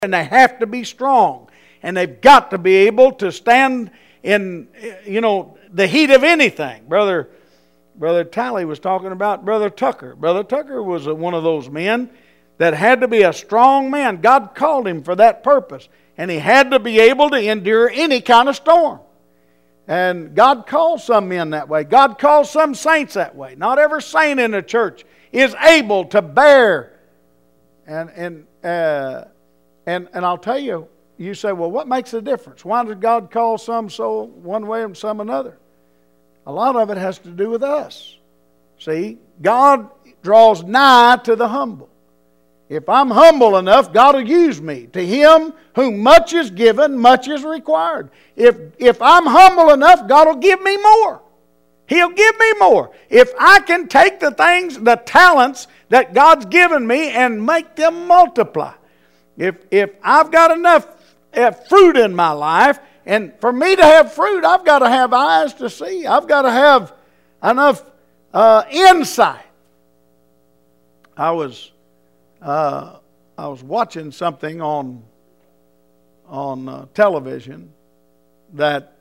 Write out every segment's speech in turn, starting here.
and they have to be strong. And they've got to be able to stand in, the heat of anything. Brother Talley was talking about Brother Tucker. Brother Tucker was one of those men that had to be a strong man. God called him for that purpose. And he had to be able to endure any kind of storm. And God calls some men that way. God calls some saints that way. Not every saint in the church is able to bear. And I'll tell you, you say, well, what makes the difference? Why did God call some so one way and some another? A lot of it has to do with us. See, God draws nigh to the humble. If I'm humble enough, God will use me. To him whom much is given, much is required. If I'm humble enough, God will give me more. He'll give me more. If I can take the things, the talents that God's given me and make them multiply. If I've got enough fruit in my life, and for me to have fruit, I've got to have eyes to see. I've got to have enough insight. I was watching something on television that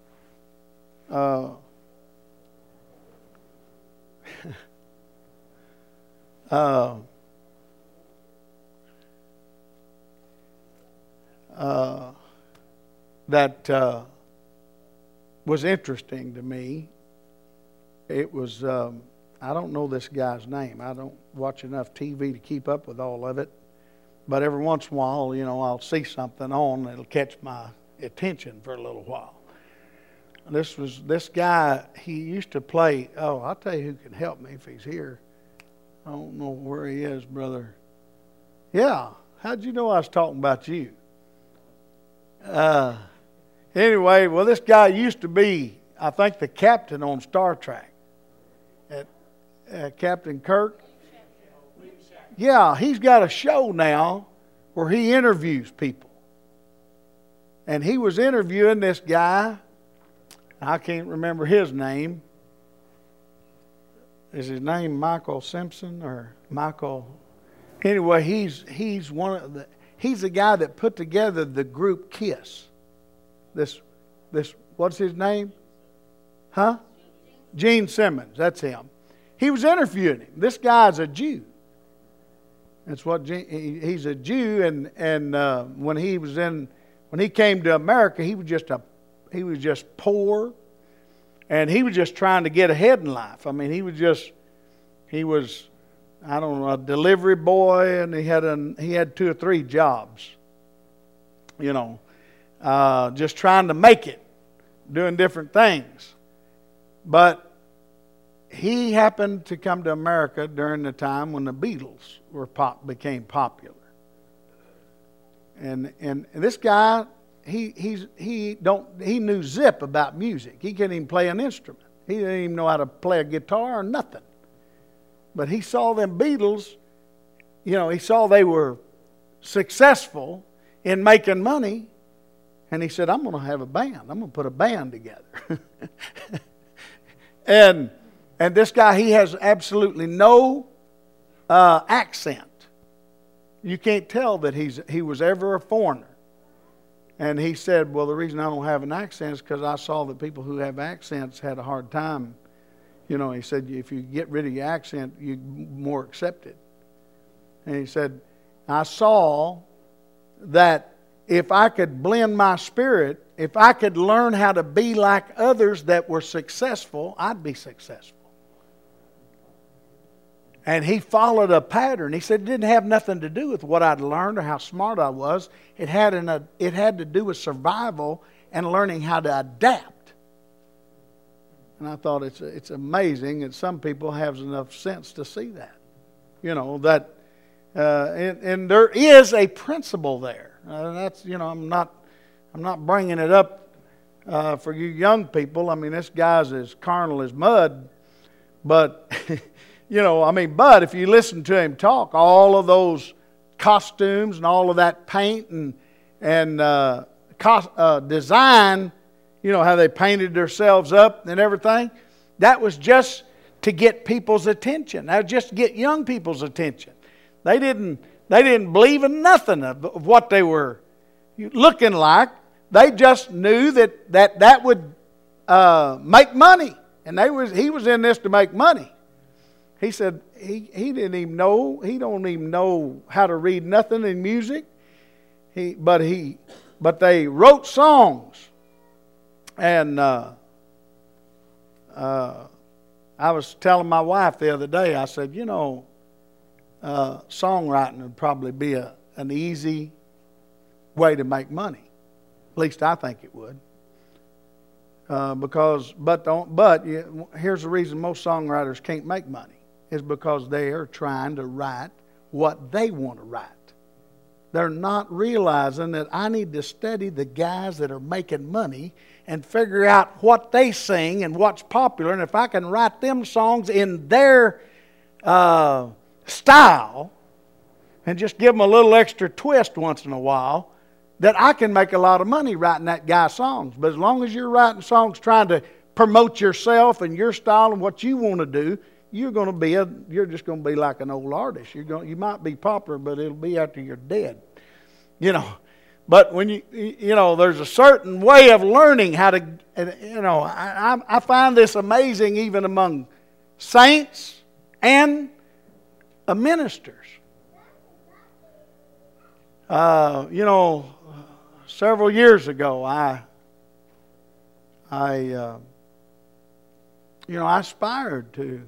was interesting to me. It was, I don't know this guy's name. I don't watch enough TV to keep up with all of it. But every once in a while, I'll see something on that'll catch my attention for a little while. This guy, he used to play, I'll tell you who can help me if he's here. I don't know where he is, brother. Yeah, how'd you know I was talking about you? Anyway, well, this guy used to be, I think, the captain on Star Trek. Captain Kirk. Yeah, he's got a show now where he interviews people. And he was interviewing this guy. I can't remember his name. Is his name Michael Simpson or Michael? Anyway, he's the guy that put together the group Kiss. This what's his name? Huh? Gene Simmons. That's him. He was interviewing him. This guy's a Jew. That's what he's a Jew, and when he came to America, he was just poor, and he was just trying to get ahead in life. I mean, he was I don't know, a delivery boy, and he had 2 or 3 jobs. Just trying to make it, doing different things. But he happened to come to America during the time when the Beatles became popular. And this guy, he knew zip about music. He couldn't even play an instrument. He didn't even know how to play a guitar or nothing. But he saw them Beatles, he saw they were successful in making money. And he said, I'm going to have a band. I'm going to put a band together. And this guy, he has absolutely no accent. You can't tell that he was ever a foreigner. And he said, well, the reason I don't have an accent is because I saw that people who have accents had a hard time. He said, if you get rid of your accent, you're more accepted. And he said, I saw that if I could blend my spirit, if I could learn how to be like others that were successful, I'd be successful. And he followed a pattern. He said it didn't have nothing to do with what I'd learned or how smart I was. It had to do with survival and learning how to adapt. And I thought it's amazing that some people have enough sense to see that. And there is a principle there. That's I'm not bringing it up for you young people. I mean, this guy's as carnal as mud, but but if you listen to him talk, all of those costumes and all of that paint and design, how they painted themselves up and everything, that was just to get people's attention. That was just to get young people's attention. They They didn't believe in nothing of what they were looking like. They just knew that would make money. And he was in this to make money. He said he didn't even know, he don't even know how to read nothing in music. But they wrote songs. And I was telling my wife the other day, I said, songwriting would probably be an easy way to make money. At least I think it would. But here's the reason most songwriters can't make money, is because they are trying to write what they want to write. They're not realizing that I need to study the guys that are making money and figure out what they sing and what's popular. And if I can write them songs in their style and just give them a little extra twist once in a while, that I can make a lot of money writing that guy's songs. But as long as you're writing songs trying to promote yourself and your style and what you want to do, you're just going to be like an old artist. You might be popular, but it'll be after you're dead. But when there's a certain way of learning how to, I find this amazing even among saints and ministers. Several years ago, I aspired to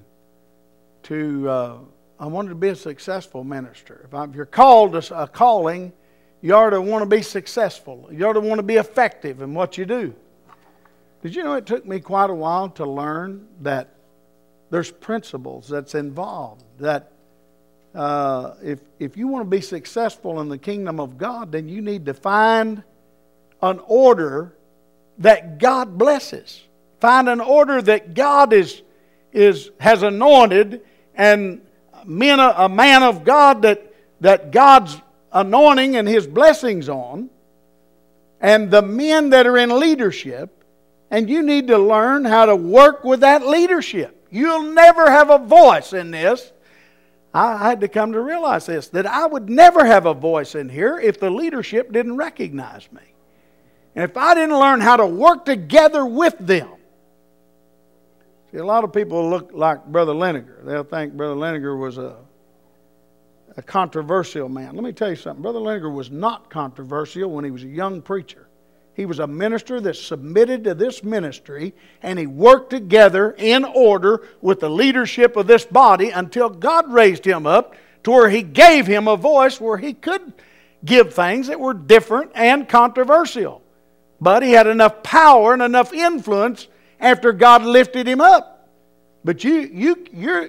I wanted to be a successful minister. If you're called to a calling, you ought to want to be successful. You ought to want to be effective in what you do. Did you know it took me quite a while to learn that there's principles that's involved, that if you want to be successful in the kingdom of God, then you need to find an order that God blesses. Find an order that God has anointed, and a man of God that God's anointing and His blessings on, and the men that are in leadership, and you need to learn how to work with that leadership. You'll never have a voice in this. I had to come to realize this, that I would never have a voice in here if the leadership didn't recognize me. And if I didn't learn how to work together with them. See, a lot of people look like Brother Leniger. They'll think Brother Leniger was a controversial man. Let me tell you something. Brother Leniger was not controversial when he was a young preacher. He was a minister that submitted to this ministry, and he worked together in order with the leadership of this body until God raised him up to where He gave him a voice where he could give things that were different and controversial. But he had enough power and enough influence after God lifted him up. But you're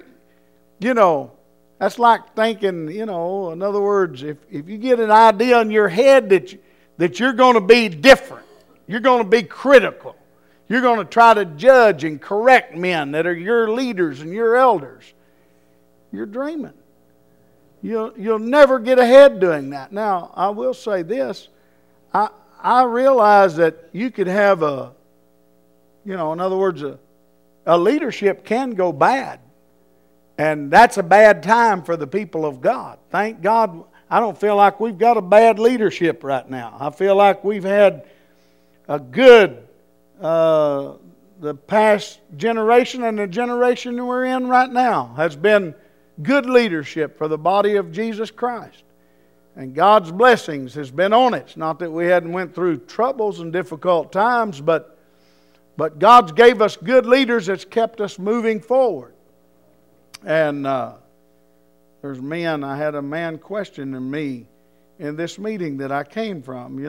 that's like thinking, in other words, if you get an idea in your head that you're going to be different, you're going to be critical, you're going to try to judge and correct men that are your leaders and your elders, you're dreaming. You'll never get ahead doing that. Now, I will say this. I realize that you could have in other words, a leadership can go bad. And that's a bad time for the people of God. Thank God, I don't feel like we've got a bad leadership right now. I feel like we've had a good, the past generation and the generation we're in right now has been good leadership for the body of Jesus Christ. And God's blessings has been on it. It's not that we hadn't went through troubles and difficult times, but God's gave us good leaders that's kept us moving forward. And there's men, I had a man questioning me in this meeting that I came from.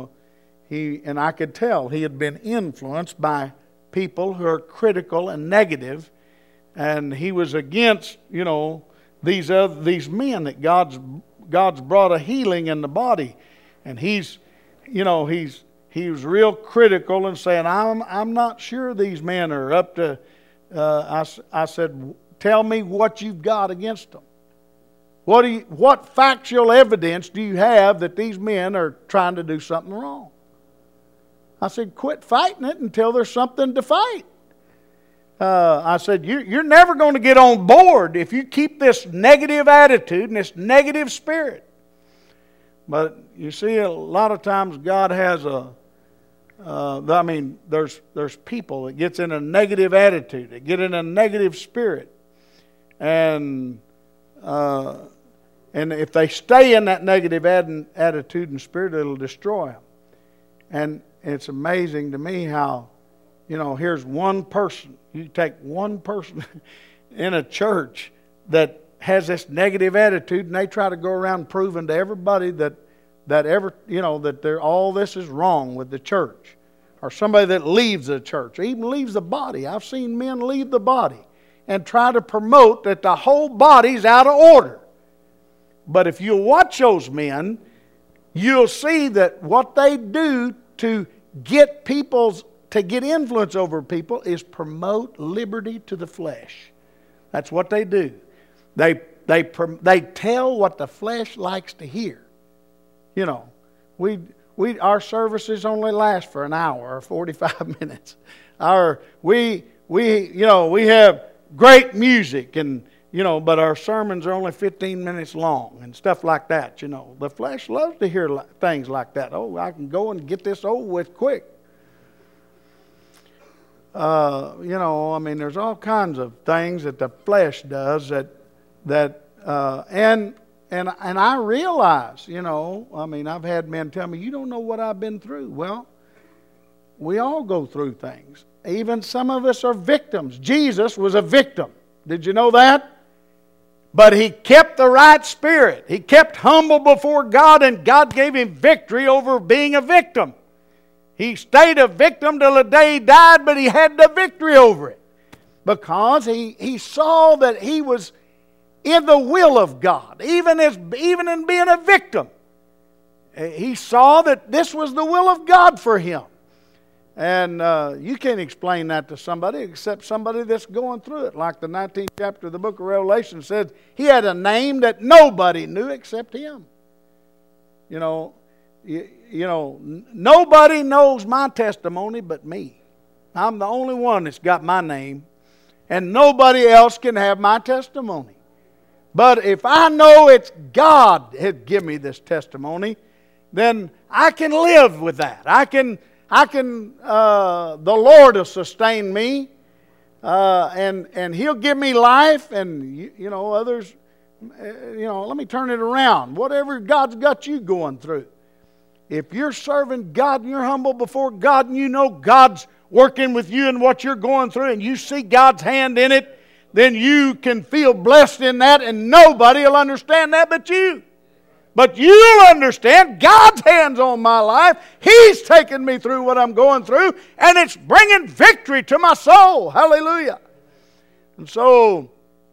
And I could tell he had been influenced by people who are critical and negative, and he was against, these men that God's brought a healing in the body, and he was real critical and saying, I'm not sure these men are up to. I said, tell me what you've got against them. What factual evidence do you have that these men are trying to do something wrong? I said, quit fighting it until there's something to fight. I said, you're never going to get on board if you keep this negative attitude and this negative spirit. But you see, a lot of times God has there's people that gets in a negative attitude, that get in a negative spirit, and if they stay in that negative attitude and spirit, it'll destroy them. And it's amazing to me how, here's one person. You take one person in a church that has this negative attitude, and they try to go around proving to everybody that all this is wrong with the church. Or somebody that leaves the church, or even leaves the body. I've seen men leave the body and try to promote that the whole body's out of order. But if you watch those men, you'll see that what they do to get influence over people is promote liberty to the flesh. That's what they do. They tell what the flesh likes to hear. Our services only last for an hour or 45 minutes. We have great music but our sermons are only 15 minutes long and stuff like that. The flesh loves to hear things like that. Oh, I can go and get this over with quick. There's all kinds of things that the flesh does and I realize, I've had men tell me, you don't know what I've been through. Well, we all go through things. Even some of us are victims. Jesus was a victim. Did you know that? But he kept the right spirit. He kept humble before God, and God gave him victory over being a victim. He stayed a victim till the day he died, but he had the victory over it. Because he saw that he was in the will of God, even in being a victim. He saw that this was the will of God for him. And you can't explain that to somebody except somebody that's going through it. Like the 19th chapter of the book of Revelation says, he had a name that nobody knew except him. Nobody knows my testimony but me. I'm the only one that's got my name, and nobody else can have my testimony. But if I know it's God had given me this testimony, then I can live with that. The Lord will sustain me, and He'll give me life, and others. Let me turn it around. Whatever God's got you going through, if you're serving God and you're humble before God, and you know God's working with you in what you're going through, and you see God's hand in it, then you can feel blessed in that, and nobody will understand that but you. But you'll understand God's hand's on my life. He's taken me through what I'm going through, and it's bringing victory to my soul. Hallelujah. And so,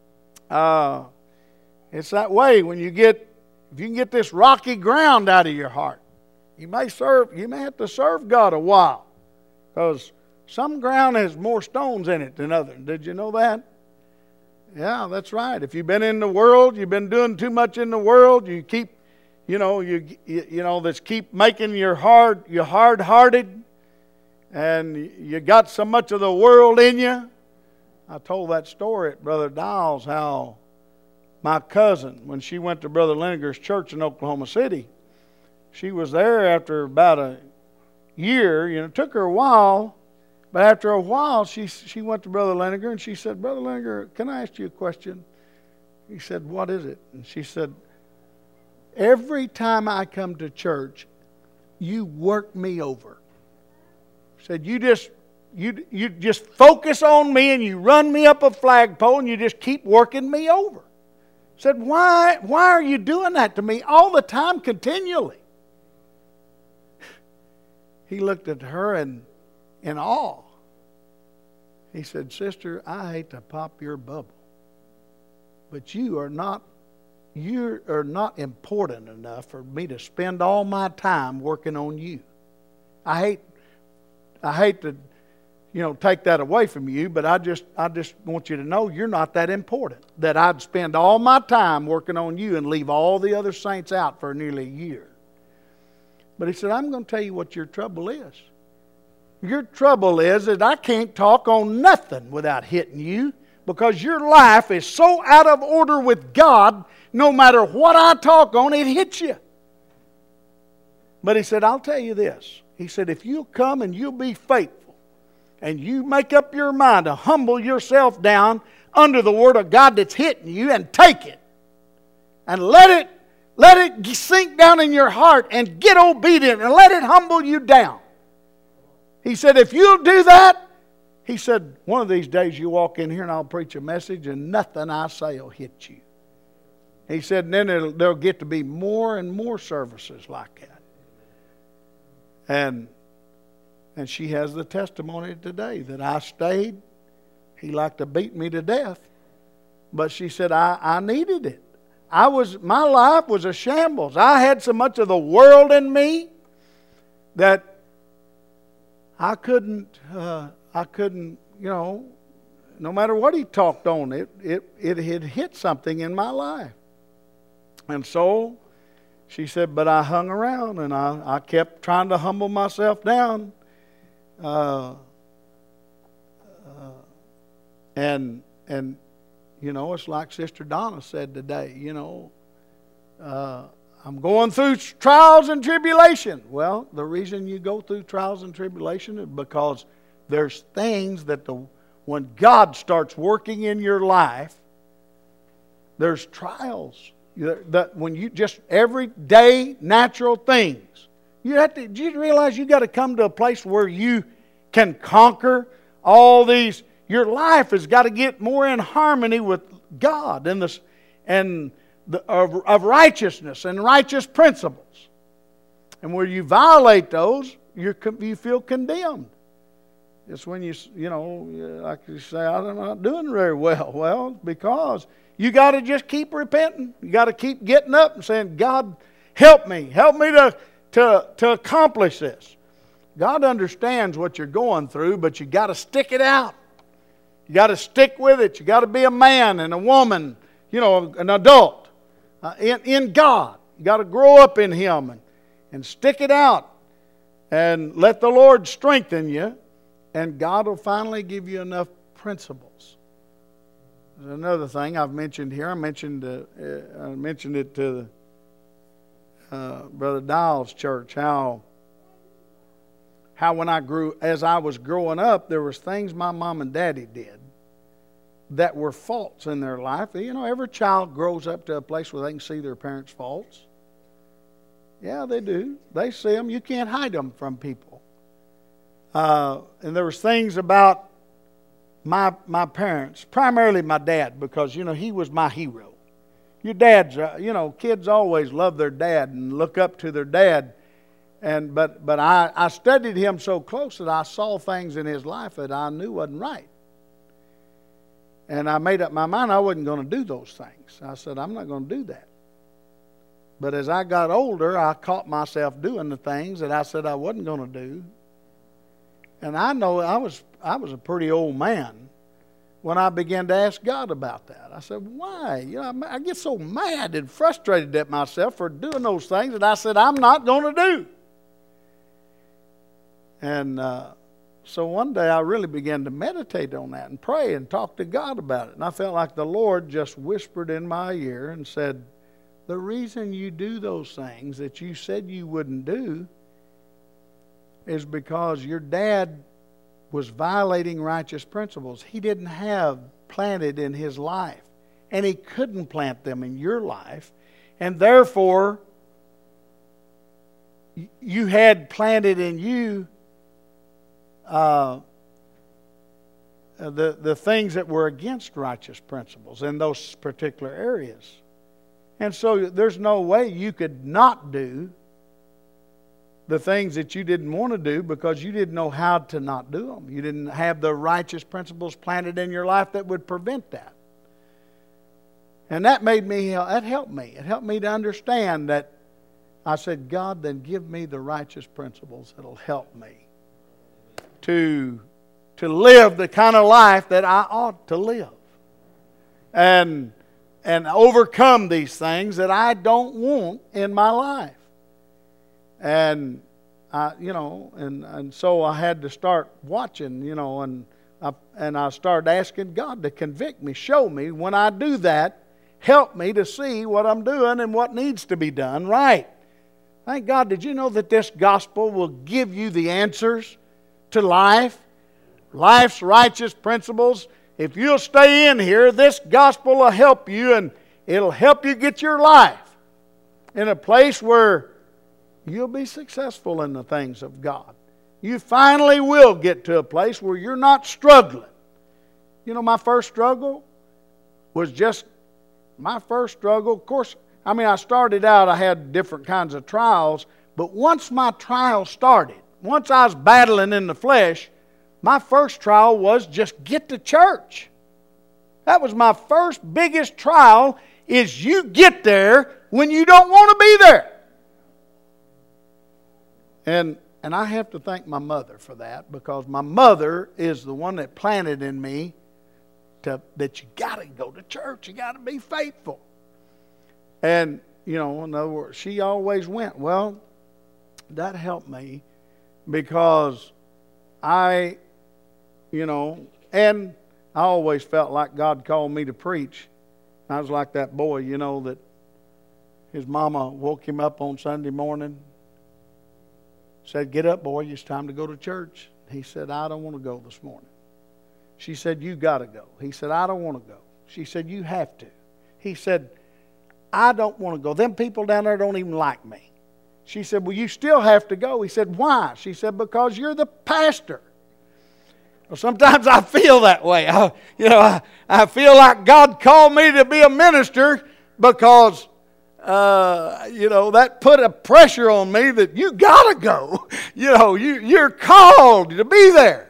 it's that way if you can get this rocky ground out of your heart. You may have to serve God a while, because some ground has more stones in it than others. Did you know that? Yeah, that's right. If you've been in the world, you've been doing too much in the world, you keep, that's keep making you hard-hearted, and you got so much of the world in you. I told that story at Brother Dial's, how my cousin, when she went to Brother Linegar's church in Oklahoma City, she was there after about a year. It took her a while. But after a while, she went to Brother Linegar, and she said, Brother Linegar, can I ask you a question? He said, what is it? And she said, every time I come to church, you work me over. She said, you just focus on me, and you run me up a flagpole, and you just keep working me over. She said, why are you doing that to me all the time, continually? He looked at her in awe. He said, Sister, I hate to pop your bubble, but you are not important enough for me to spend all my time working on you. I hate to take that away from you, but I just want you to know you're not that important, that I'd spend all my time working on you and leave all the other saints out for nearly a year. But he said, I'm going to tell you what your trouble is. Your trouble is that I can't talk on nothing without hitting you, because your life is so out of order with God, no matter what I talk on, it hits you. But he said, I'll tell you this. He said, if you'll come and you'll be faithful, and you make up your mind to humble yourself down under the Word of God that's hitting you and take it, and let it sink down in your heart and get obedient and let it humble you down. He said, if you'll do that, he said, one of these days you walk in here and I'll preach a message and nothing I say will hit you. He said, and then there'll get to be more and more services like that. And she has the testimony today that I stayed. He liked to beat me to death. But she said, I needed it. My life was a shambles. I had so much of the world in me that I couldn't, no matter what he talked on, it had hit something in my life. And so she said, but I hung around and I kept trying to humble myself down. And it's like Sister Donna said today, I'm going through trials and tribulation. Well, the reason you go through trials and tribulation is because there's things that when God starts working in your life, there's trials. That when you just everyday natural things, do you realize you got to come to a place where you can conquer all these. Your life has got to get more in harmony with God of righteousness and righteous principles. And where you violate those, you feel condemned. It's when like you say, I'm not doing very well. Well, because you got to just keep repenting. You got to keep getting up and saying, God, help me to accomplish this. God understands what you're going through, but you got to stick it out. You got to stick with it. You got to be a man and a woman, an adult in God. You got to grow up in Him and stick it out and let the Lord strengthen you, and God will finally give you enough principles. There's another thing I've mentioned here. I mentioned it to Brother Dial's church. How as I was growing up, there was things my mom and daddy did that were faults in their life. Every child grows up to a place where they can see their parents' faults. Yeah, they do. They see them. You can't hide them from people. And there was things about my parents, primarily my dad, because, he was my hero. Your dads, kids always love their dad and look up to their dad. But I studied him so close that I saw things in his life that I knew wasn't right. And I made up my mind I wasn't going to do those things. I said, I'm not going to do that. But as I got older, I caught myself doing the things that I said I wasn't going to do. And I know I was a pretty old man when I began to ask God about that. I said, why? I get so mad and frustrated at myself for doing those things that I said I'm not going to do. And so one day I really began to meditate on that and pray and talk to God about it. And I felt like the Lord just whispered in my ear and said, the reason you do those things that you said you wouldn't do is because your dad was violating righteous principles. He didn't have planted in his life, and he couldn't plant them in your life. And therefore, you had planted in you the things that were against righteous principles in those particular areas. And so there's no way you could not do the things that you didn't want to do because you didn't know how to not do them. You didn't have the righteous principles planted in your life that would prevent that. And that helped me. It helped me to understand that I said, God, then give me the righteous principles that'll help me to live the kind of life that I ought to live. And overcome these things that I don't want in my life. And so I had to start watching, and I started asking God to convict me, show me when I do that, help me to see what I'm doing and what needs to be done right. Thank God, did you know that this gospel will give you the answers to life? Life's righteous principles. If you'll stay in here, this gospel will help you, and it'll help you get your life in a place where you'll be successful in the things of God. You finally will get to a place where you're not struggling. You know, my first struggle was just my first struggle. Of course, I started out, I had different kinds of trials, but once my trial started, once I was battling in the flesh, my first trial was just get to church. That was my first biggest trial, is you get there when you don't want to be there. And I have to thank my mother for that, because my mother is the one that planted in me that you got to go to church. You got to be faithful. And, you know, in other words, she always went. Well, that helped me because and I always felt like God called me to preach. I was like that boy, you know, that his mama woke him up on Sunday morning, said, "Get up, boy, it's time to go to church." He said, "I don't want to go this morning." She said, "You got to go." He said, "I don't want to go." She said, "You have to." He said, "I don't want to go. Them people down there don't even like me." She said, "Well, you still have to go." He said, "Why?" She said, "Because you're the pastor." Well, sometimes I feel that way. I feel like God called me to be a minister because, that put a pressure on me that you got to go. You're called to be there.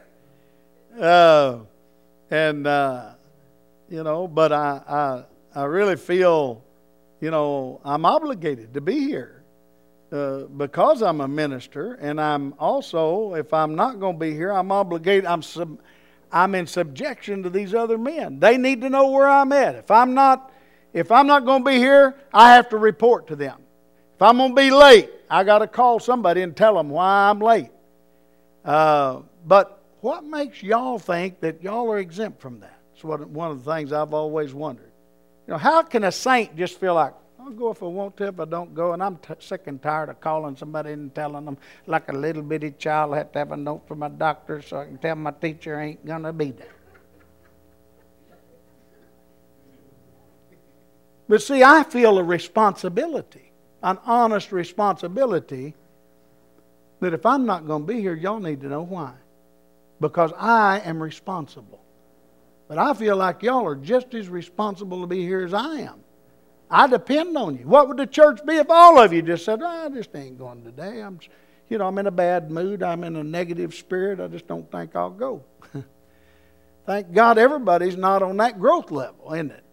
But I really feel, I'm obligated to be here because I'm a minister, and I'm also, if I'm not going to be here, I'm obligated. I'm in subjection to these other men. They need to know where I'm at. If I'm not going to be here, I have to report to them. If I'm going to be late, I got to call somebody and tell them why I'm late. But what makes y'all think that y'all are exempt from that? It's one of the things I've always wondered. How can a saint just feel like, I'll go if I want to, if I don't go, and I'm sick and tired of calling somebody and telling them like a little bitty child, I have to have a note from my doctor so I can tell my teacher ain't going to be there. But see, I feel a responsibility, an honest responsibility, that if I'm not going to be here, y'all need to know why. Because I am responsible. But I feel like y'all are just as responsible to be here as I am. I depend on you. What would the church be if all of you just said, "I just ain't going today. I'm in a bad mood. I'm in a negative spirit. I just don't think I'll go." Thank God everybody's not on that growth level, isn't it?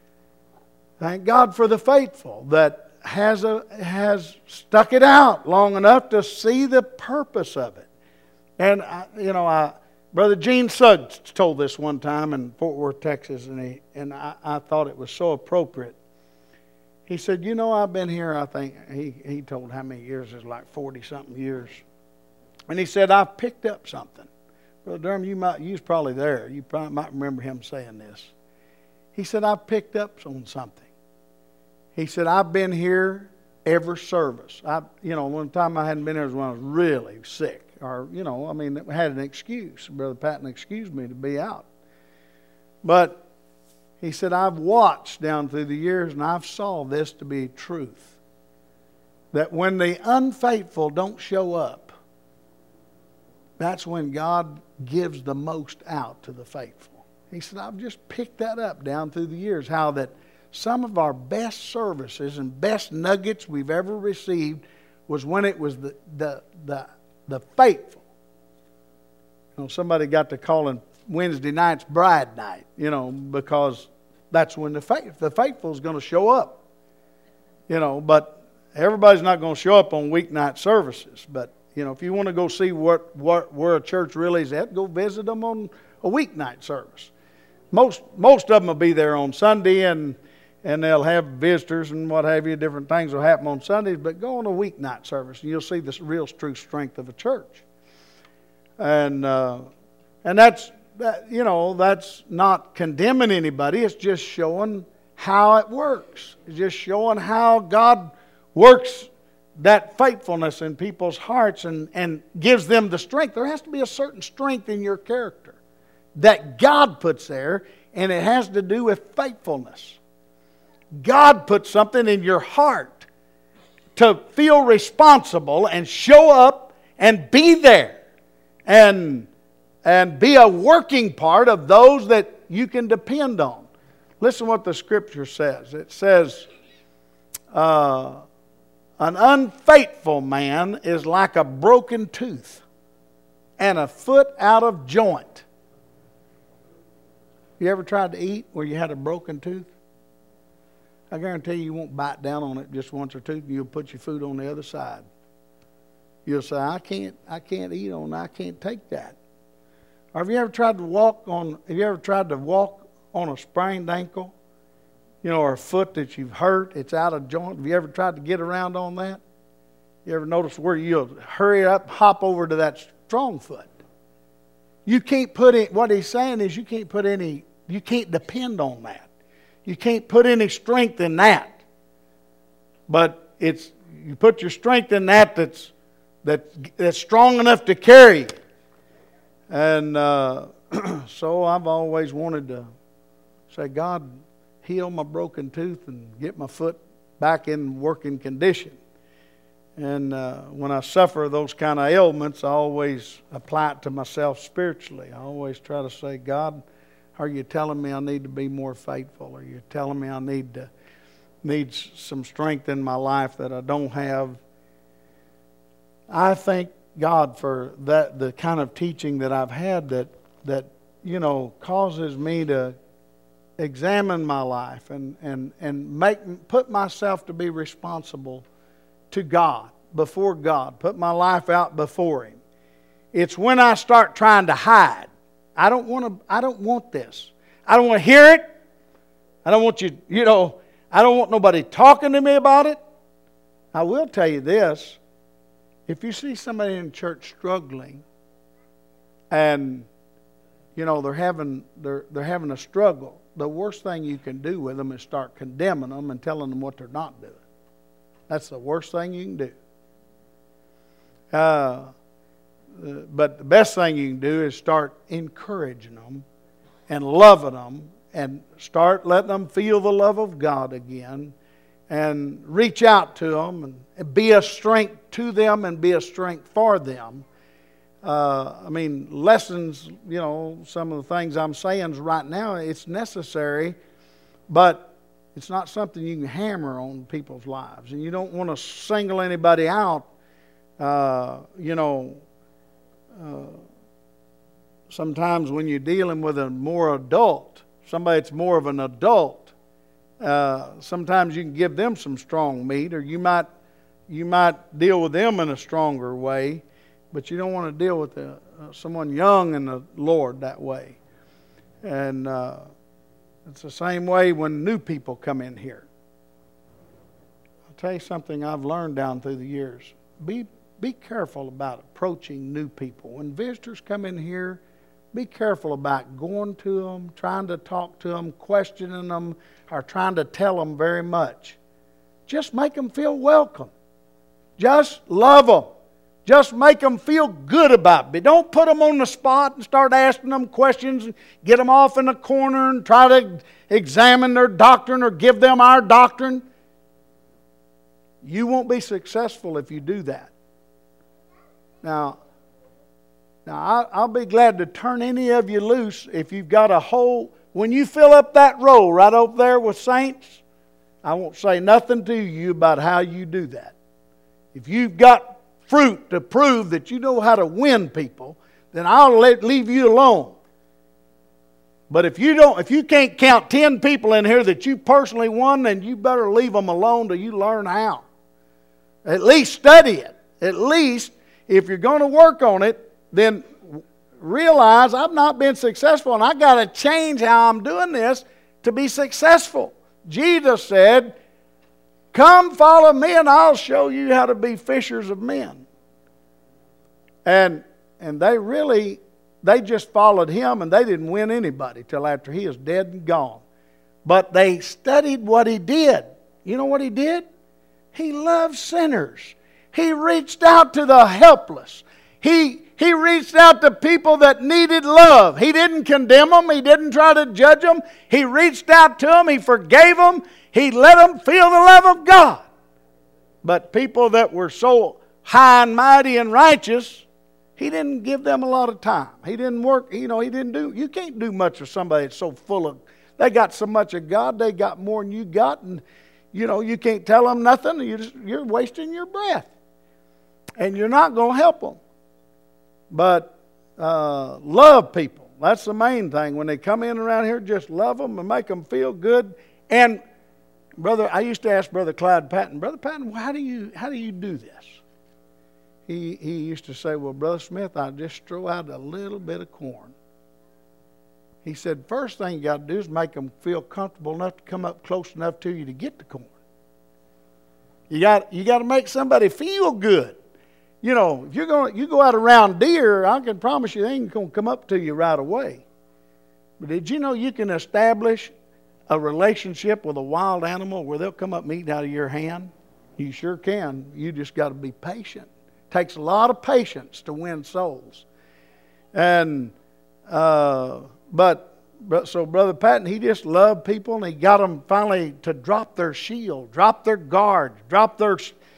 Thank God for the faithful that has stuck it out long enough to see the purpose of it. And Brother Gene Suggs told this one time in Fort Worth, Texas, and I thought it was so appropriate. He said, "I've been here," I think, he told how many years, it's like 40-something years. And he said, "I've picked up something." Brother Durham, you was probably there. You probably might remember him saying this. He said, "I've picked up on something." He said, "I've been here every service." One time I hadn't been here was when I was really sick. Or, I had an excuse. Brother Patton excused me to be out. But he said, "I've watched down through the years and I've saw this to be truth. That when the unfaithful don't show up, that's when God gives the most out to the faithful." He said, "I've just picked that up down through the years, how that some of our best services and best nuggets we've ever received was when it was the faithful." Somebody got to calling Wednesday nights bride night, because that's when the faithful is going to show up. But everybody's not going to show up on weeknight services. But, if you want to go see where a church really is at, go visit them on a weeknight service. Most of them will be there on Sunday, and they'll have visitors and what have you. Different things will happen on Sundays, but go on a weeknight service and you'll see the real true strength of a church. And that's not condemning anybody. It's just showing how it works. It's just showing how God works that faithfulness in people's hearts and gives them the strength. There has to be a certain strength in your character that God puts there, and it has to do with faithfulness. God puts something in your heart to feel responsible and show up and be there and be a working part of those that you can depend on. Listen what the Scripture says. It says, an unfaithful man is like a broken tooth and a foot out of joint. You ever tried to eat where you had a broken tooth? I guarantee you won't bite down on it just once or two, and you'll put your food on the other side. You'll say, I can't eat on that. I can't take that. Or have you ever tried to walk on a sprained ankle? Or a foot that you've hurt, it's out of joint. Have you ever tried to get around on that? You ever notice where you'll hurry up, hop over to that strong foot? You can't put it, what he's saying is you can't depend on that. You can't put any strength in that. But you put your strength in that's strong enough to carry you. And so I've always wanted to say, God, heal my broken tooth and get my foot back in working condition. And when I suffer those kind of ailments, I always apply it to myself spiritually. I always try to say, God, are you telling me I need to be more faithful? Are you telling me I need some strength in my life that I don't have? I thank God for that, the kind of teaching that I've had that causes me to examine my life and put myself to be responsible to God, before God, put my life out before Him. It's when I start trying to hide. I don't want this. I don't want to hear it. I don't want I don't want nobody talking to me about it. I will tell you this. If you see somebody in church struggling and they're having a struggle, the worst thing you can do with them is start condemning them and telling them what they're not doing. That's the worst thing you can do. But the best thing you can do is start encouraging them and loving them and start letting them feel the love of God again and reach out to them and be a strength to them and be a strength for them. Lessons, some of the things I'm saying right now, it's necessary, but it's not something you can hammer on people's lives. And you don't want to single anybody out. Sometimes when you're dealing with somebody that's more of an adult, sometimes you can give them some strong meat, or you might deal with them in a stronger way, but you don't want to deal with someone young in the Lord that way. And it's the same way when new people come in here. I'll tell you something I've learned down through the years. Be careful about approaching new people. When visitors come in here, be careful about going to them, trying to talk to them, questioning them, or trying to tell them very much. Just make them feel welcome. Just love them. Just make them feel good about it. Don't put them on the spot and start asking them questions and get them off in a corner and try to examine their doctrine or give them our doctrine. You won't be successful if you do that. Now I'll be glad to turn any of you loose if you've got a whole... When you fill up that row right over there with saints, I won't say nothing to you about how you do that. If you've got fruit to prove that you know how to win people, then I'll leave you alone. But if you can't count 10 people in here that you personally won, then you better leave them alone till you learn how. At least study it. At least, if you're going to work on it, then realize I've not been successful and I got to change how I'm doing this to be successful. Jesus said, "Come follow me and I'll show you how to be fishers of men." And they just followed him, and they didn't win anybody till after he was dead and gone. But they studied what he did. You know what he did? He loved sinners. He reached out to the helpless. He reached out to people that needed love. He didn't condemn them. He didn't try to judge them. He reached out to them. He forgave them. He let them feel the love of God. But people that were so high and mighty and righteous, He didn't give them a lot of time. He didn't work, He didn't do, you can't do much with somebody that's so full of, they got so much of God, they got more than you got, and you can't tell them nothing. You're wasting your breath. And you're not going to help them. But love people. That's the main thing. When they come in around here, just love them and make them feel good. And I used to ask Brother Clyde Patton, Brother Patton, how do you do this? He used to say, well, Brother Smith, I just throw out a little bit of corn. He said, first thing you got to do is make them feel comfortable enough to come up close enough to you to get the corn. You got to make somebody feel good. If you go out around deer, I can promise you they ain't going to come up to you right away. But did you know you can establish a relationship with a wild animal where they'll come up and eat out of your hand? You sure can. You just got to be patient. It takes a lot of patience to win souls. And so Brother Patton, he just loved people, and he got them finally to drop their shield, drop their guard, drop their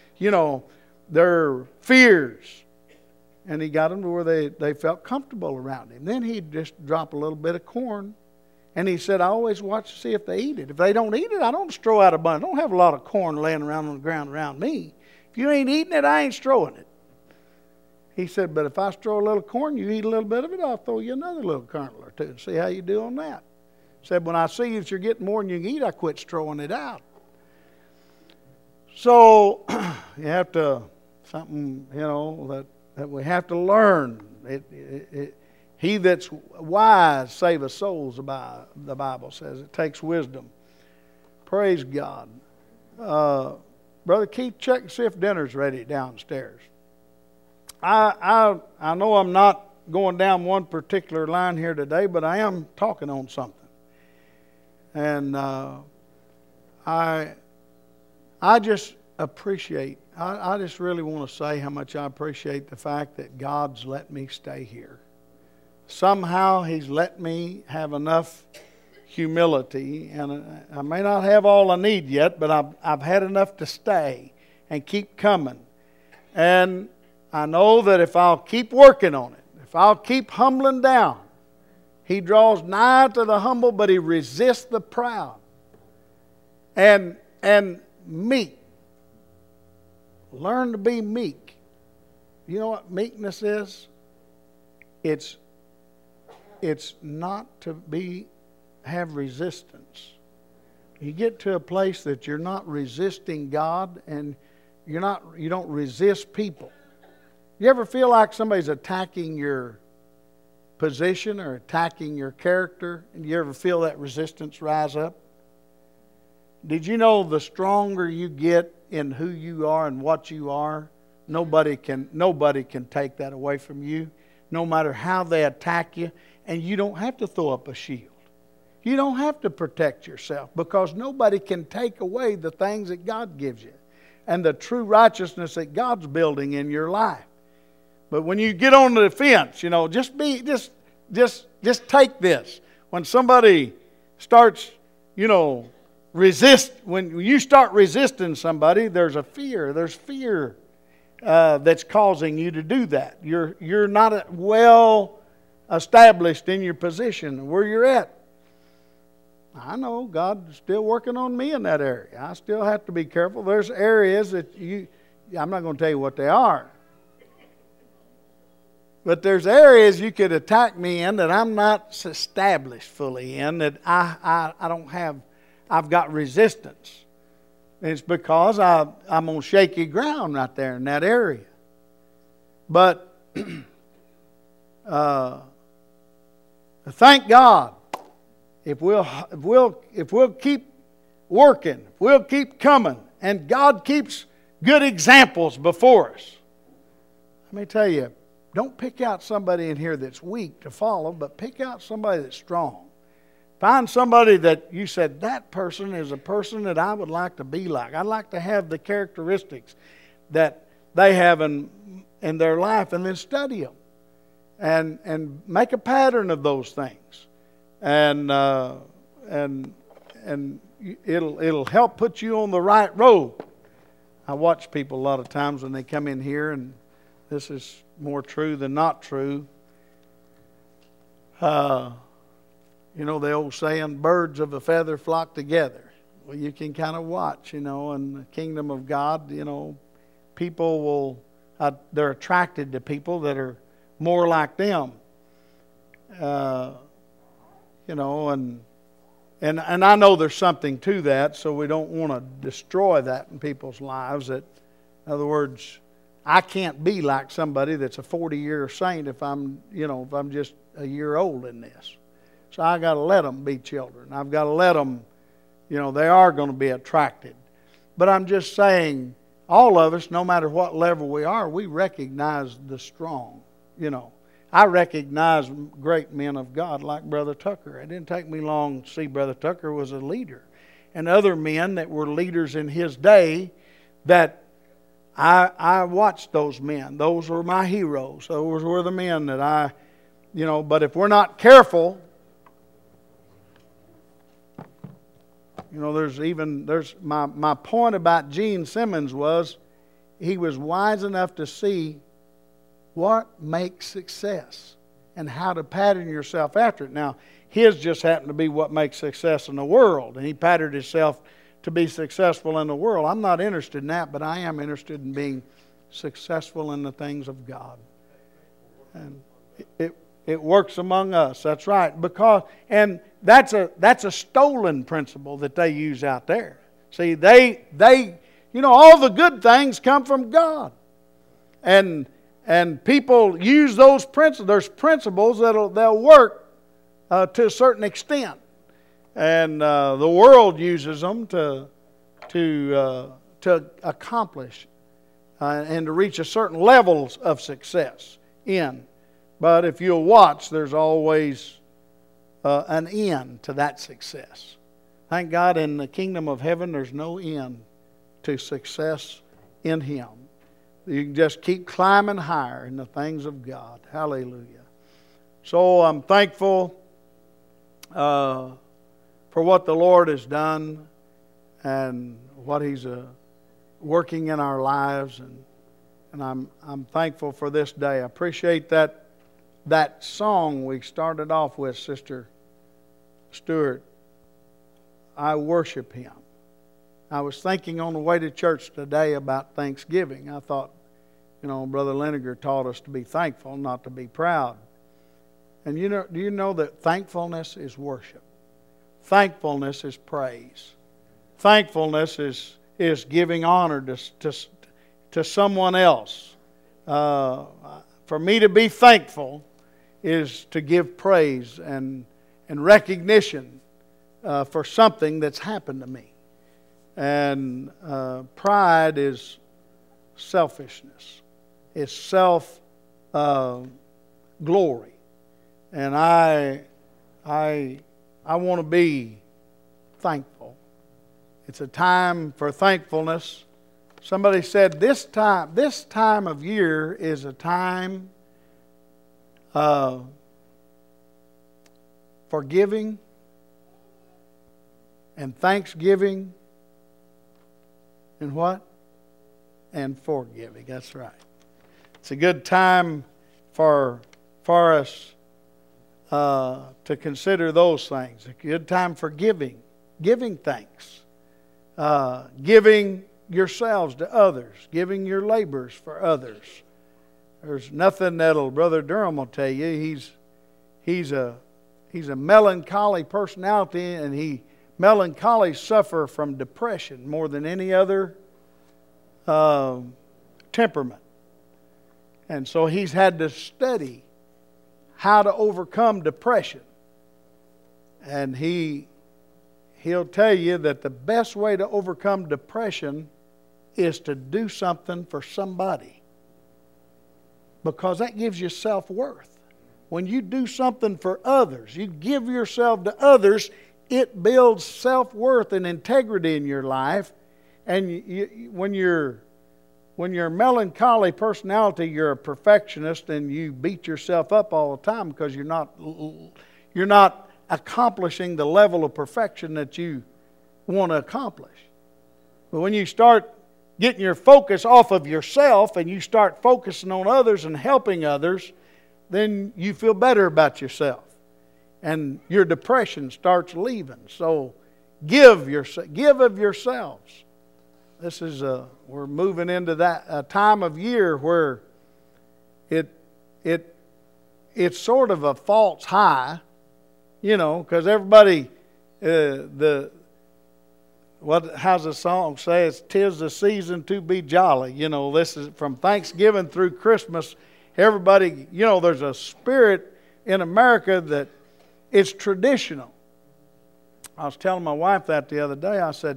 fears. And he got them to where they felt comfortable around him. Then he'd just drop a little bit of corn. And he said, I always watch to see if they eat it. If they don't eat it, I don't throw out a bunch. I don't have a lot of corn laying around on the ground around me. If you ain't eating it, I ain't throwing it. He said, but if I throw a little corn, you eat a little bit of it, I'll throw you another little kernel or two and see how you do on that. He said, when I see that you're getting more than you can eat, I quit throwing it out. So you have to, something, that we have to learn. He that's wise saveth souls, the Bible says. It takes wisdom. Praise God. Brother Keith, check and see if dinner's ready downstairs. I know I'm not going down one particular line here today, but I am talking on something. And I just appreciate, I just really want to say how much I appreciate the fact that God's let me stay here. Somehow He's let me have enough humility, and I may not have all I need yet, but I've had enough to stay and keep coming. And I know that if I'll keep working on it, if I'll keep humbling down, He draws nigh to the humble, but He resists the proud. And meek. Learn to be meek. You know what meekness is? It's not to have resistance. You get to a place that you're not resisting God, and you don't resist people. You ever feel like somebody's attacking your position or attacking your character, and you ever feel that resistance rise up? Did you know the stronger you get in who you are and what you are, nobody can take that away from you, no matter how they attack you. And you don't have to throw up a shield. You don't have to protect yourself, because nobody can take away the things that God gives you and the true righteousness that God's building in your life. But when you get on the fence, just take this. When somebody starts, when you start resisting somebody, there's fear that's causing you to do that. You're not well established in your position where you're at. I know God's still working on me in that area. I still have to be careful. There's areas that I'm not going to tell you what they are. But there's areas you could attack me in that I'm not established fully in, that I don't have, I've got resistance. And it's because I'm on shaky ground right there in that area. But thank God, if we'll keep working, if we'll keep coming, and God keeps good examples before us. Let me tell you, don't pick out somebody in here that's weak to follow, but pick out somebody that's strong. Find somebody that you said, that person is a person that I would like to be like. I'd like to have the characteristics that they have in their life, and then study them and make a pattern of those things, and it'll help put you on the right road. I watch people a lot of times when they come in here, and this is more true than not true. You know the old saying, birds of a feather flock together. Well, you can kind of watch, in the kingdom of God, people will, they're attracted to people that are more like them. And I know there's something to that, so we don't want to destroy that in people's lives. That, in other words, I can't be like somebody that's a 40-year saint if I'm just a year old in this. So I got to let them be children. I've got to let them, they are going to be attracted. But I'm just saying, all of us, no matter what level we are, we recognize the strong. I recognize great men of God like Brother Tucker. It didn't take me long to see Brother Tucker was a leader. And other men that were leaders in his day that I watched those men. Those were my heroes. Those were the men that but if we're not careful, there's my point about Gene Simmons was he was wise enough to see what makes success and how to pattern yourself after it. Now, his just happened to be what makes success in the world, and he patterned himself to be successful in the world. I'm not interested in that, but I am interested in being successful in the things of God. And it works among us. That's right. And that's a stolen principle that they use out there. See, they all the good things come from God. And people use those principles. There's principles they'll work to a certain extent, and the world uses them to accomplish and to reach a certain level of success in. But if you'll watch, there's always an end to that success. Thank God, in the kingdom of heaven, there's no end to success in Him. You can just keep climbing higher in the things of God. Hallelujah. So I'm thankful for what the Lord has done and what He's working in our lives, and I'm thankful for this day. I appreciate that song we started off with, Sister Stewart. I worship Him. I was thinking on the way to church today about Thanksgiving. I thought, Brother Leniger taught us to be thankful, not to be proud. And do you know that thankfulness is worship? Thankfulness is praise. Thankfulness is giving honor to someone else. For me to be thankful is to give praise and recognition for something that's happened to me. And pride is selfishness. It's self-glory. And I want to be thankful. It's a time for thankfulness. Somebody said this time of year is a time for giving and thanksgiving and what? And forgiving. That's right. It's a good time for us to consider those things. A good time for giving thanks, giving yourselves to others, giving your labors for others. There's nothing that'll, Brother Durham will tell you, he's a melancholy personality, and melancholy suffer from depression more than any other temperament. And so he's had to study how to overcome depression. And he'll tell you that the best way to overcome depression is to do something for somebody. Because that gives you self-worth. When you do something for others, you give yourself to others, it builds self-worth and integrity in your life. And when you're when you're a melancholy personality, you're a perfectionist and you beat yourself up all the time because you're not accomplishing the level of perfection that you want to accomplish. But when you start getting your focus off of yourself and you start focusing on others and helping others, then you feel better about yourself. And your depression starts leaving. So give of yourselves. This is we're moving into that time of year where it's sort of a false high, because everybody how's the song say? It's 'tis the season to be jolly. This is from Thanksgiving through Christmas. Everybody, there's a spirit in America that it's traditional. I was telling my wife that the other day. I said,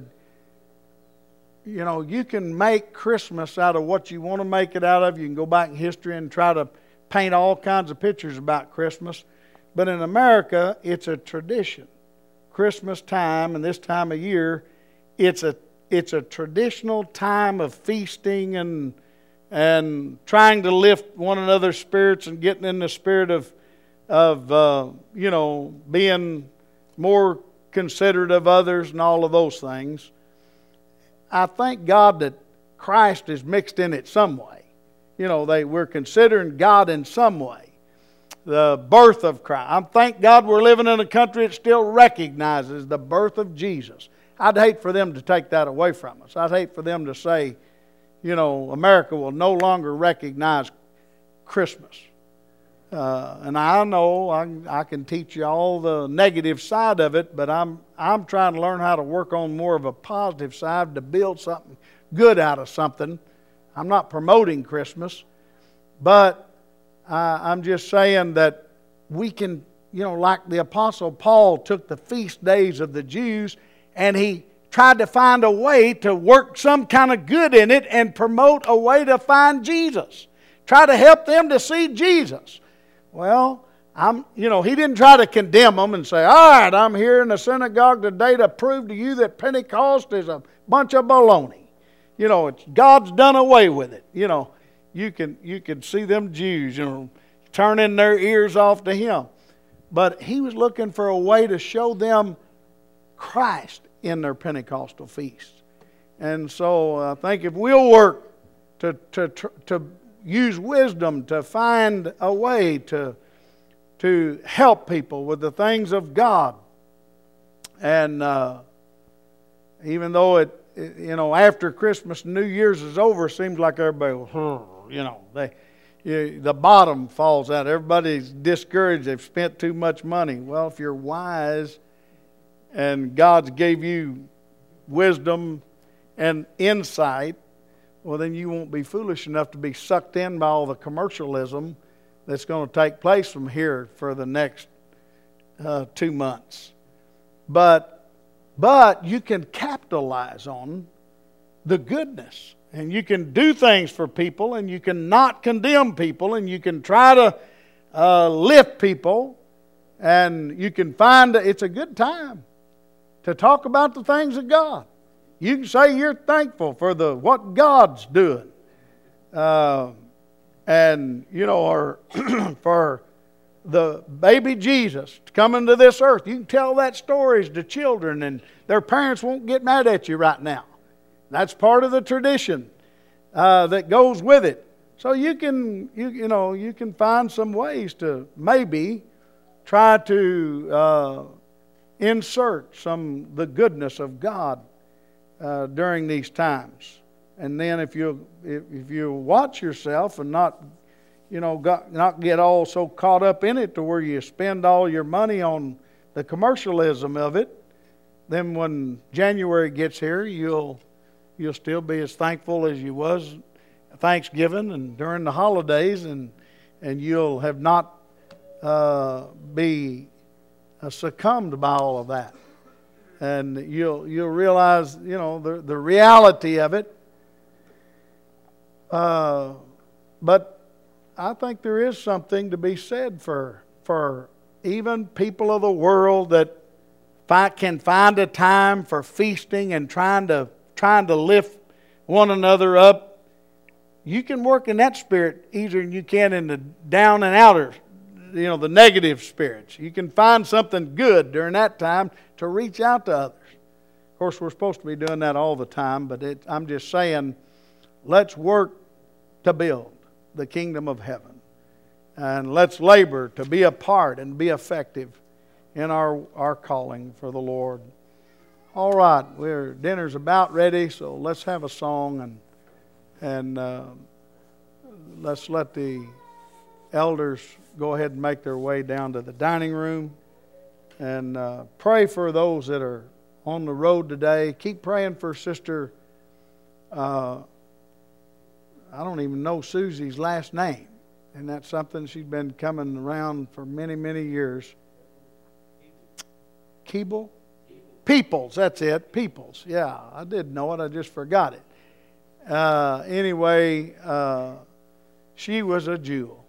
you can make Christmas out of what you want to make it out of. You can go back in history and try to paint all kinds of pictures about Christmas. But in America, it's a tradition. Christmas time and this time of year, it's a traditional time of feasting and trying to lift one another's spirits and getting in the spirit of being more considerate of others and all of those things. I thank God that Christ is mixed in it some way. We're considering God in some way. The birth of Christ. I thank God we're living in a country that still recognizes the birth of Jesus. I'd hate for them to take that away from us. I'd hate for them to say, America will no longer recognize Christmas. And I know I can teach you all the negative side of it, but I'm trying to learn how to work on more of a positive side to build something good out of something. I'm not promoting Christmas, but I'm just saying that we can, like the Apostle Paul took the feast days of the Jews and he tried to find a way to work some kind of good in it and promote a way to find Jesus. Try to help them to see Jesus. Well, he didn't try to condemn them and say, all right, I'm here in the synagogue today to prove to you that Pentecost is a bunch of baloney. God's done away with it. You can see them Jews, turning their ears off to Him. But He was looking for a way to show them Christ in their Pentecostal feast. And so I think if we'll work to use wisdom to find a way to help people with the things of God. And even though after Christmas and New Year's is over, it seems like everybody will, the bottom falls out. Everybody's discouraged. They've spent too much money. Well, if you're wise and God's gave you wisdom and insight, well, then you won't be foolish enough to be sucked in by all the commercialism that's going to take place from here for the next 2 months. But you can capitalize on the goodness. And you can do things for people, and you can not condemn people, and you can try to lift people, and you can find it's a good time to talk about the things of God. You can say you're thankful for what God's doing. Or for the baby Jesus coming to this earth. You can tell that stories to children, and their parents won't get mad at you right now. That's part of the tradition that goes with it. So you can find some ways to maybe try to insert the goodness of God during these times. And then if you watch yourself and not get all so caught up in it to where you spend all your money on the commercialism of it, then when January gets here, you'll still be as thankful as you was Thanksgiving and during the holidays, and you'll have not be succumbed by all of that, and you'll realize the reality of it. But I think there is something to be said for even people of the world that can find a time for feasting and trying to lift one another up you can work in that spirit easier than you can in the down and outer, the negative spirits. You can find something good during that time to reach out to others. Of course, we're supposed to be doing that all the time, but I'm just saying, let's work to build the kingdom of heaven. And let's labor to be a part and be effective in our calling for the Lord. All right, dinner's about ready, so let's have a song and let's let the elders go ahead and make their way down to the dining room and pray for those that are on the road today. Keep praying for Sister, I don't even know Susie's last name. And that's something she's been coming around for many, many years. Keeble? Peoples, that's it. Peoples. Yeah, I did know it. I just forgot it. Anyway, she was a jewel.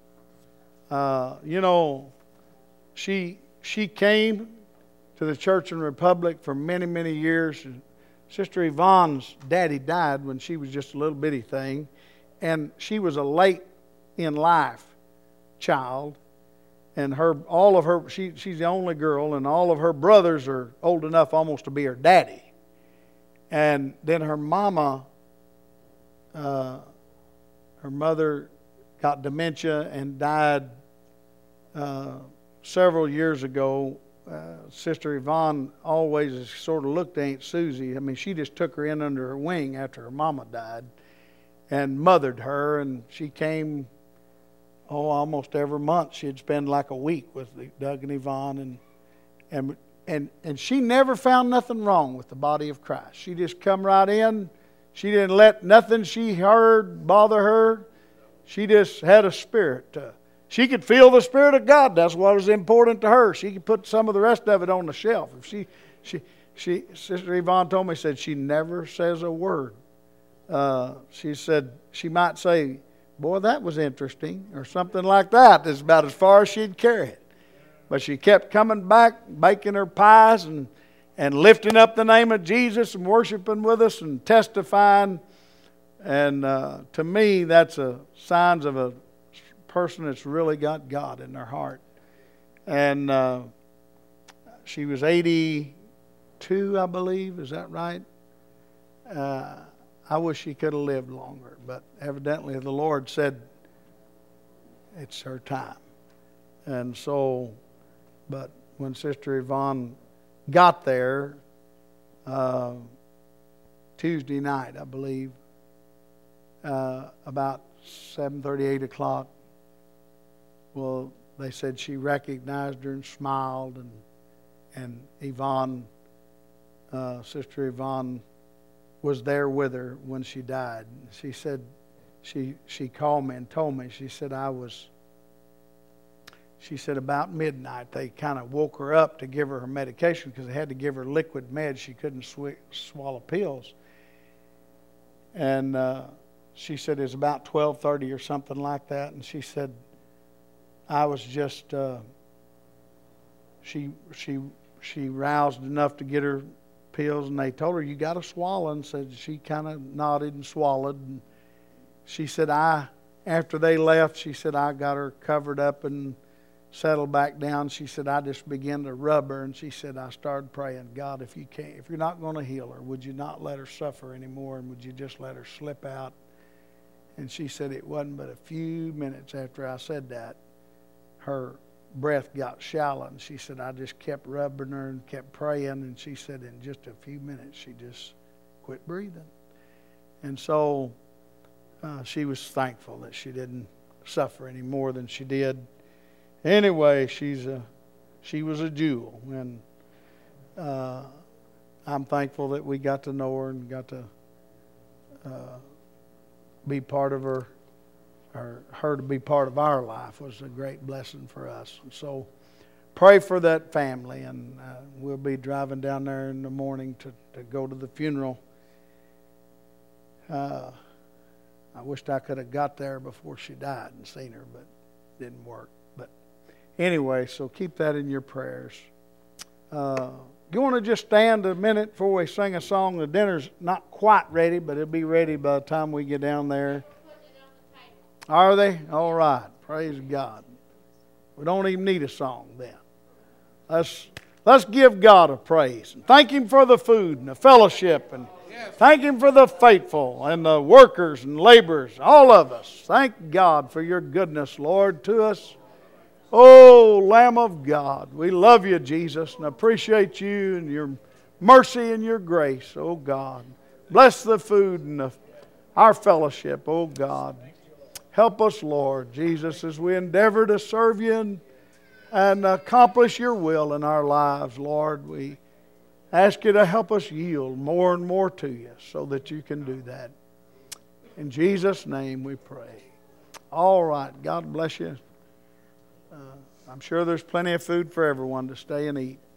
She came to the Church and Republic for many, many years. Sister Yvonne's daddy died when she was just a little bitty thing. And she was a late in life child. And she's the only girl, and all of her brothers are old enough almost to be her daddy. And then her mama, her mother got dementia and died several years ago. Sister Yvonne always sort of looked at Aunt Susie. I mean, she just took her in under her wing after her mama died and mothered her, and she came almost every month. She'd spend like a week with Doug and Yvonne, and she never found nothing wrong with the body of Christ. She just come right in. She didn't let nothing she heard bother her. She just had a spirit. She could feel the Spirit of God. That's what was important to her. She could put some of the rest of it on the shelf. Sister Yvonne told me, said she never says a word. She said she might say, "Boy, that was interesting," or something like that. That's about as far as she'd carry it. But she kept coming back, baking her pies and lifting up the name of Jesus and worshiping with us and testifying. And to me, that's signs of a person that's really got God in their heart. And she was 82, I believe. Is that right? I wish she could have lived longer, but evidently the Lord said it's her time. And so, but when Sister Yvonne got there Tuesday night, I believe, about 7:30, 8 o'clock, well, they said she recognized her and smiled, and Yvonne, Sister Yvonne, was there with her when she died. She said, she called me and told me, she said about midnight they kind of woke her up to give her medication because they had to give her liquid meds. She couldn't swallow pills. And she said it was about 12:30 or something like that. And she said, I was just, she roused enough to get her pills, and they told her, you got to swallow, and said she kind of nodded and swallowed. And she said, after they left, she said, I got her covered up and settled back down. She said, I just began to rub her, and she said, I started praying, God, if you're not going to heal her, would you not let her suffer anymore, and would you just let her slip out? And she said it wasn't but a few minutes after I said that, her breath got shallow, and she said, I just kept rubbing her and kept praying, and she said in just a few minutes she just quit breathing. And so she was thankful that she didn't suffer any more than she did. Anyway, she was a jewel, and I'm thankful that we got to know her and got to be part of her to be part of our life was a great blessing for us. And so pray for that family, and we'll be driving down there in the morning to go to the funeral. I wished I could have got there before she died and seen her, but it didn't work. But anyway, so keep that in your prayers. You want to just stand a minute before we sing a song? The dinner's not quite ready, but it'll be ready by the time we get down there. Are they? All right. Praise God. We don't even need a song then. Let's give God a praise. And thank Him for the food and the fellowship. And thank Him for the faithful and the workers and laborers. All of us. Thank God for your goodness, Lord, to us. Oh, Lamb of God. We love you, Jesus, and appreciate you and your mercy and your grace, oh God. Bless the food and our fellowship, oh God. Help us, Lord Jesus, as we endeavor to serve you and accomplish your will in our lives, Lord. We ask you to help us yield more and more to you so that you can do that. In Jesus' name we pray. All right. God bless you. I'm sure there's plenty of food for everyone to stay and eat.